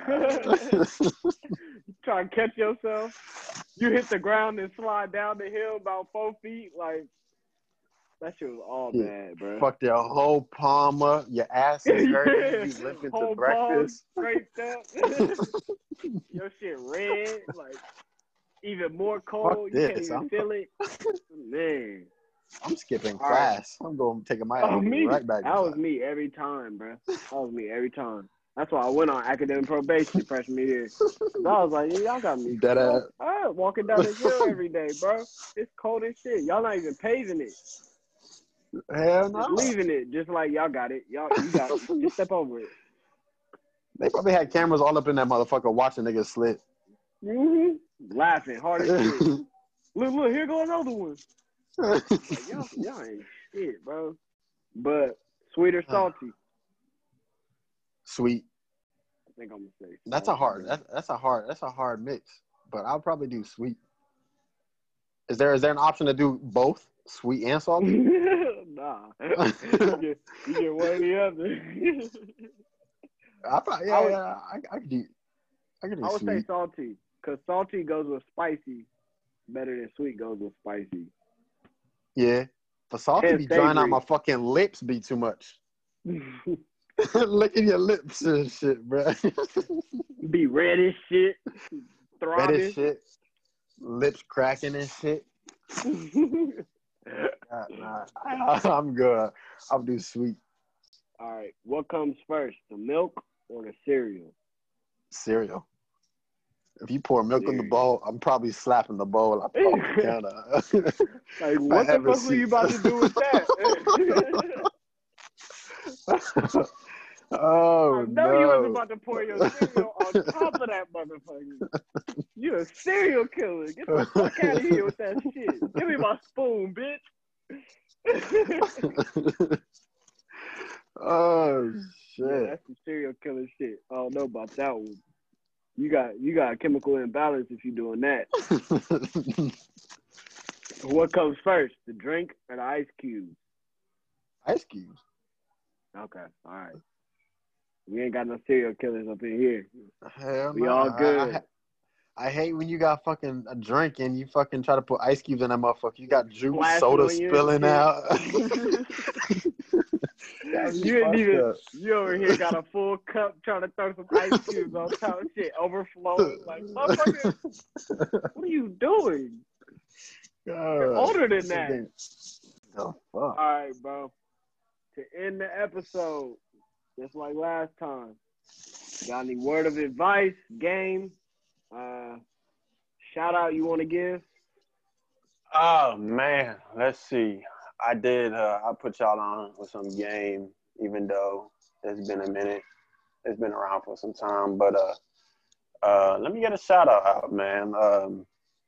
Try to catch yourself. You hit the ground and slide down the hill about four feet. Like, that shit was all Yeah. bad, bro. Fuck your whole palm up. Your ass is hurting. You limping Whole to breakfast. palm scraped up. Your shit red. Like, even more cold. Fuck You can't this. even I'm, feel it. Man. I'm skipping All right. class. I'm going taking my Oh, ass me. right back. That was inside. me every time, bro. That was me every time. That's why I went on academic probation freshman year. 'Cause I was like, y'all got me. Dead ass. All right, walking down the hill every day, bro. It's cold as shit. Y'all not even paving it. Hell Just no. leaving it. Just like, y'all got it. Y'all, you got it. Just step over it. They probably had cameras all up in that motherfucker watching niggas slip. Mm-hmm. Laughing hard as shit. Look, look, here go another one. Like, y'all, y'all ain't shit, bro. But sweet or salty? Sweet. I think I'm gonna say salty, That's a hard. bro. That's that's a hard. That's a hard mix. But I'll probably do sweet. Is there is there an option to do both, sweet and salty? Nah. you, get, you get one or the other. I probably, I yeah, would, yeah. I, I could do, I could do I would say sweet. salty, because salty goes with spicy better than sweet goes with spicy. Yeah, but salty And be drying out savory. my fucking lips be too much. Licking your lips and shit, bro. Be red as shit. Red as Throbbing. shit. Lips cracking and shit. Nah, nah, I, I'm good. I'll do sweet All right. What comes first, the milk or the cereal? cereal. If you pour milk in the Cereal. bowl, I'm probably slapping the bowl off off the counter. Like, what the ever fuck were see- you about to do with that? Oh, I know no. you was about to pour your cereal on top of that motherfucker. You a serial killer. Get the fuck out of here with that shit. Give me my spoon, bitch. Oh, Yeah, shit. that's some serial killer shit. I don't know about that one. You got you got a chemical imbalance if you're doing that. What comes first, the drink or the ice cube? Ice cubes. Okay, all right. We ain't got no serial killers up in here. Hell We no. all I- good. I, I hate when you got fucking a drink and you fucking try to put ice cubes in that motherfucker. You got juice, Splashing soda on you and spilling shit. out. That be You ain't fucked even. up. You over here got a full cup trying to throw some ice cubes on top of shit, overflowing. Like, motherfucker, what are you doing? You're God. older than that. The fuck? All right, bro. To end the episode, just like last time, got any word of advice, game, uh, shout out you want to give? Oh man, let's see. I did. Uh, I put y'all on with some game, even though it's been a minute. It's been around for some time, but uh, uh, let me get a shout out, out man. Um,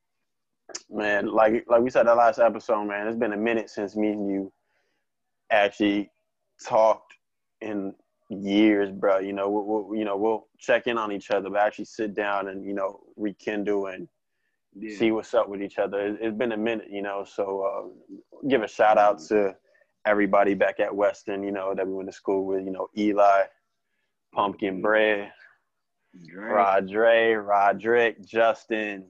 man, like like we said that last episode, man. It's been a minute since me and you actually talked in years, bro. You know, we'll, we'll you know we'll check in on each other, but actually sit down and you know rekindle and Yeah. see what's up with each other. It, it's been a minute, you know. So uh, give a shout out to everybody back at Western, you know, that we went to school with. You know, Eli, Pumpkin Bread, Drake. Rodre, Roderick, Justin.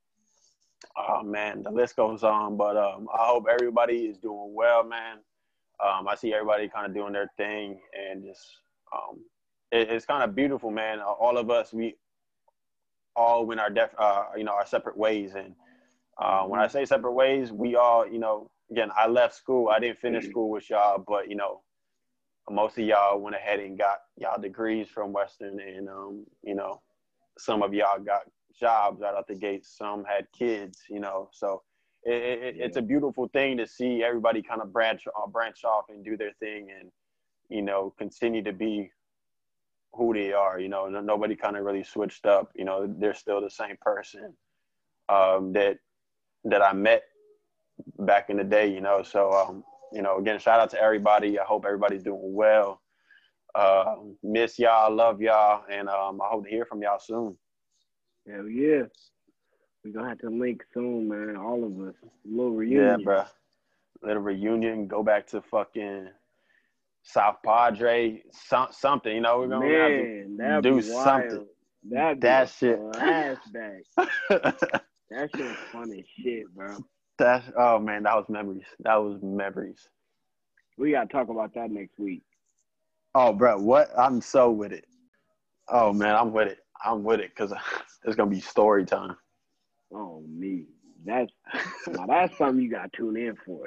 Oh man, the list goes on. But um, I hope everybody is doing well, man. Um, I see everybody kind of doing their thing, and just um, it, it's kind of beautiful, man. All of us, we all went our def, uh, you know, our separate ways, and uh, when I say separate ways, we all, you know, again, I left school. I didn't finish school with y'all, but you know, most of y'all went ahead and got y'all degrees from Western, and um, you know, some of y'all got jobs right out the gate. Some had kids, you know, so. It, it, it's a beautiful thing to see everybody kind of branch uh, branch off and do their thing, and you know continue to be who they are. You know, nobody kind of really switched up. You know, they're still the same person um, that that I met back in the day. You know, so um, you know, again, shout out to everybody. I hope everybody's doing well. Uh, miss y'all, love y'all, and um, I hope to hear from y'all soon. Hell yeah. We're going to have to link soon, man. All of us. A little reunion. Yeah, bro. Little reunion. Go back to fucking South Padre. Some, something, you know. We're going to have Man, to that'd do be something. wild. That'd be That a shit. flashback. That shit was funny as shit, bro. That's, oh, man, that was memories. That was memories. We got to talk about that next week. Oh, bro, what? I'm so with it. Oh, man, I'm with it. I'm with it because it's going to be story time. Oh, me. That's now that's something you got to tune in for.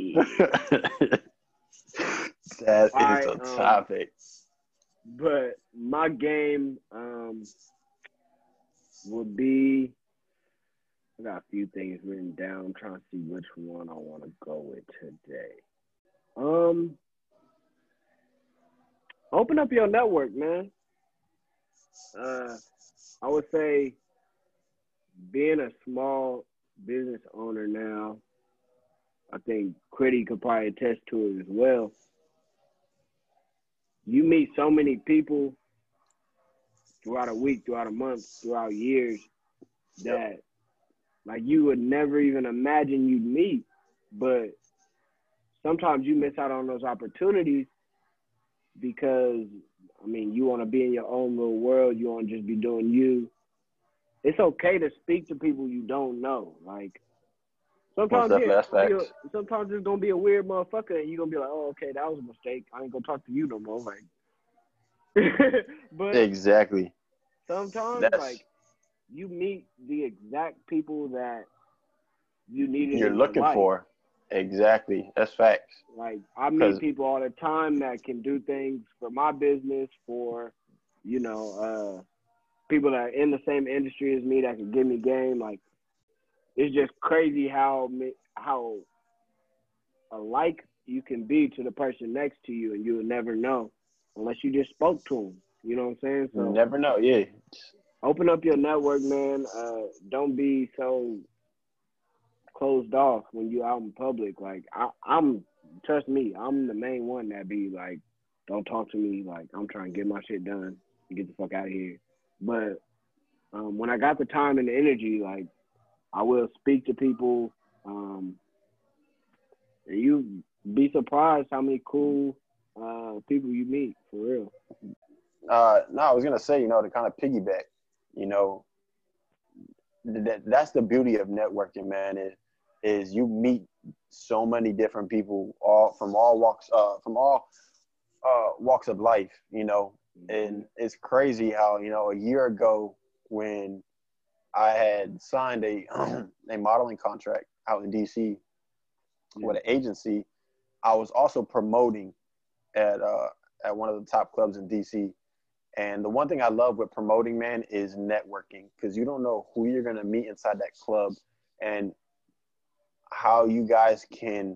Shit. That is right, a um, topic. But my game um, would be I got a few things written down. I'm trying to see which one I want to go with today. Um, open up your network, man. Uh, I would say being a small business owner now, I think Critty could probably attest to it as well. You meet so many people throughout a week, throughout a month, throughout years that like you would never even imagine you'd meet. But sometimes you miss out on those opportunities because, I mean, you want to be in your own little world. You want to just be doing you. It's okay to speak to people you don't know. Like, Most sometimes, definitely, yeah, that's it's gonna be facts. a, sometimes it's going to be a weird motherfucker, and you're going to be like, oh, okay, that was a mistake. I ain't going to talk to you no more. Like, but Exactly. sometimes, That's like, you meet the exact people that you needed you're in your looking life. for. Exactly. That's facts. Like, I meet 'Cause- people all the time that can do things for my business, for, you know, uh, people that are in the same industry as me that can give me game. Like, it's just crazy how mi- how alike you can be to the person next to you, and you would never know unless you just spoke to them. You know what I'm saying? You So never know. Yeah. open up your network, man. Uh, don't be so closed off when you out in public. Like, I, I'm, trust me, I'm the main one that be like, don't talk to me. Like, I'm trying to get my shit done and get the fuck out of here. But um, when I got the time and the energy, like, I will speak to people. Um, and you be surprised how many cool uh, people you meet, for real. Uh, no, I was gonna say, you know, to kind of piggyback, you know, that that's the beauty of networking, man. Is is you meet so many different people, all from all walks, uh, from all uh, walks of life, you know. And it's crazy how, you know, a year ago when I had signed a a modeling contract out in D C Yeah. with an agency, I was also promoting at uh, at one of the top clubs in D C. And the one thing I love with promoting, man, is networking, because you don't know who you're gonna meet inside that club and how you guys can,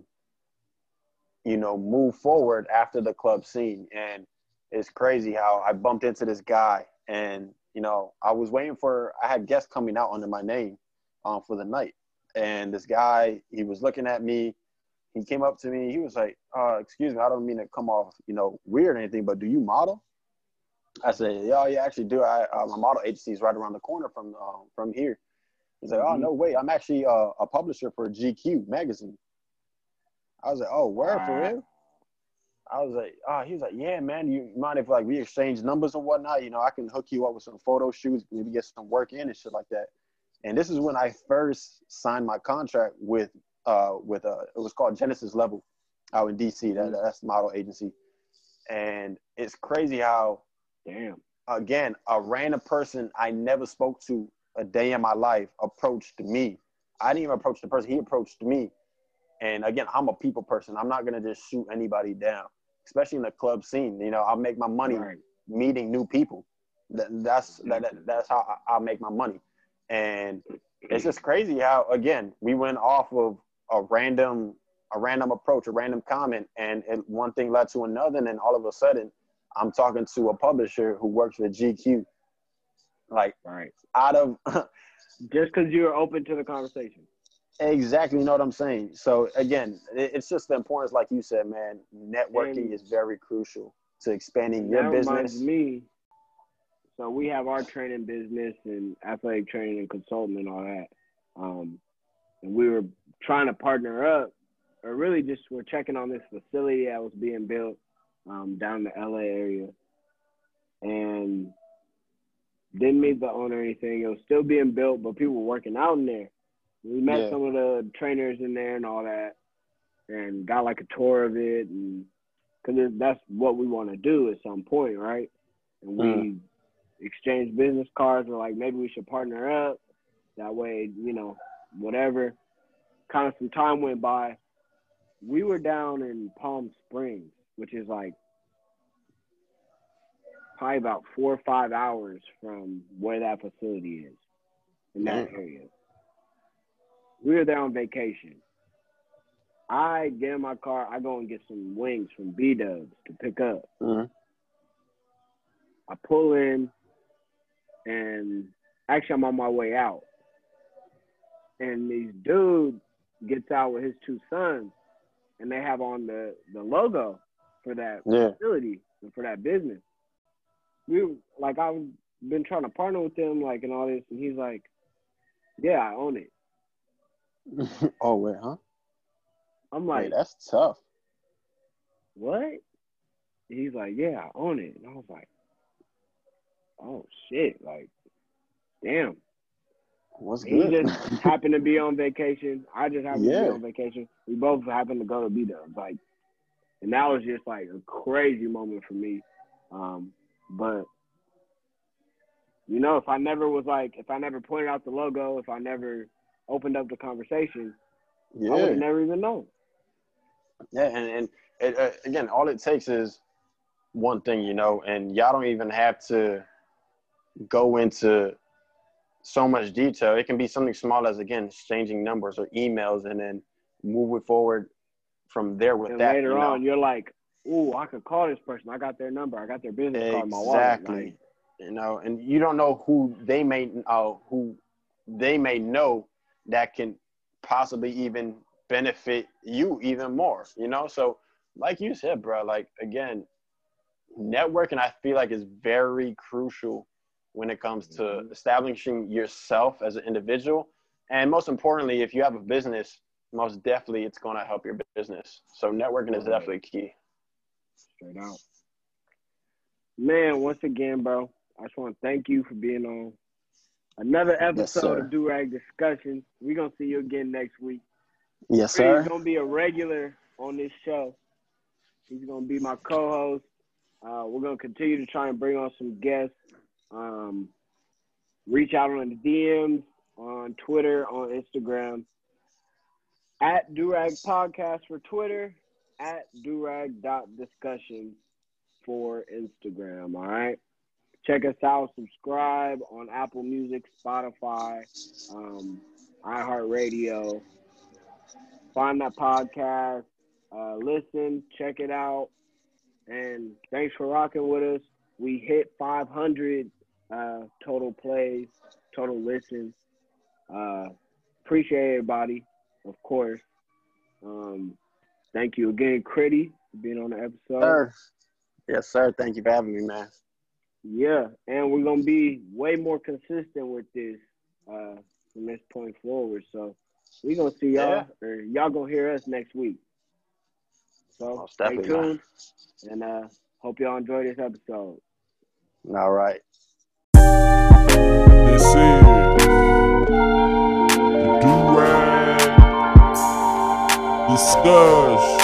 you know, move forward after the club scene. And it's crazy how I bumped into this guy, and you know, I was waiting for, I had guests coming out under my name um, for the night. And this guy, he was looking at me. He came up to me. He was like, uh, excuse me, I don't mean to come off, you know, weird or anything, but do you model? I said, yeah, yeah, I actually do. I, uh, my model agency is right around the corner from uh, from here. He's like, oh, Mhm. no way. I'm actually uh, a publisher for G Q magazine. I was like, oh, word, for Wow. real? I was like, oh, he was like, yeah, man, you mind if like we exchange numbers and whatnot? You know, I can hook you up with some photo shoots, maybe get some work in and shit like that. And this is when I first signed my contract with, uh, with uh, it was called Genesis Level out in D C. That, that's the model agency. And it's crazy how, Damn. again, a random person I never spoke to a day in my life approached me. I didn't even approach the person. He approached me. And again, I'm a people person. I'm not going to just shoot anybody down, especially in the club scene. You know, I'll make my money Right. meeting new people. That, that's that, that, that's how I, I'll make my money. And it's just crazy how, again, we went off of a random a random approach, a random comment, and it, one thing led to another. And then all of a sudden, I'm talking to a publisher who works with G Q. Like, Right. out of Just because you're open to the conversation. exactly, you know what I'm saying? So again, it, it's just the importance, like you said, man, networking And is very crucial to expanding your that reminds business. me, so we have our training business and athletic training and consulting and all that. Um, and we were trying to partner up, or really just we're checking on this facility that was being built um, down in the L A area. And didn't meet the owner or anything. It was still being built, but people were working out in there. We met Yeah. some of the trainers in there and all that, and got like a tour of it, and because that's what we want to do at some point, right? And we Mm. exchanged business cards. We're like, maybe we should partner up. That way, you know, whatever. Kind of some time went by. We were down in Palm Springs, which is like probably about four or five hours from where that facility is in that Damn. area. We were there on vacation. I get in my car. I go and get some wings from B-Dubs to pick up. Mhm. I pull in, and actually I'm on my way out. And these dude gets out with his two sons, and they have on the, the logo for that Yeah. facility and for that business. We were, like, I've been trying to partner with them, like, and all this, and he's like, yeah, I own it. Oh, wait, huh? I'm Wait, like, that's tough. what? And he's like, yeah, I own it. And I was like, oh shit, like, damn. What's He good? just happened to be on vacation. I just happened to be Yeah. on vacation. We both happened to go to B Dubs. Like, and that was just like a crazy moment for me. Um, but you know, if I never was like, if I never pointed out the logo, if I never opened up the conversation, I would Yeah. have never even known. Yeah, and, and it, uh, again, all it takes is one thing, you know, and y'all don't even have to go into so much detail. It can be something small as, again, exchanging numbers or emails, and then move it forward from there with And that, later you know? on, you're like, ooh, I could call this person. I got their number. I got their business card in my wallet. Exactly. Like, You know, and you don't know who they may uh, who they may know that can possibly even benefit you even more, you know? So like you said, bro, like, again, networking, I feel like, is very crucial when it comes to establishing yourself as an individual. And most importantly, if you have a business, most definitely it's going to help your business. So networking is definitely key. straight out. Man, once again, bro, I just want to thank you for being on another episode sir. of Do-Rag Discussions. We're going to see you again next week. Yes, He's sir. going to be a regular on this show. He's going to be my co-host. Uh, we're going to continue to try and bring on some guests. Um, reach out on the D Ms, on Twitter, on Instagram. At Do-Rag Podcast for Twitter. At durag dot discussions for Instagram, all right? Check us out. Subscribe on Apple Music, Spotify, um, iHeartRadio. Find that podcast. Uh, listen, check it out. And thanks for rocking with us. We hit five hundred uh, total plays, total listens. Uh, appreciate everybody, of course. Um, thank you again, Critty, for being on the episode. Sir. Yes, sir. Thank you for having me, man. Yeah, and we're going to be way more consistent with this uh, from this point forward. So we're going to see y'all, Yeah. or y'all going to hear us next week. So Most stay definitely, man. tuned, and uh, hope y'all enjoy this episode. All right. This is the Do-Rag Discussion.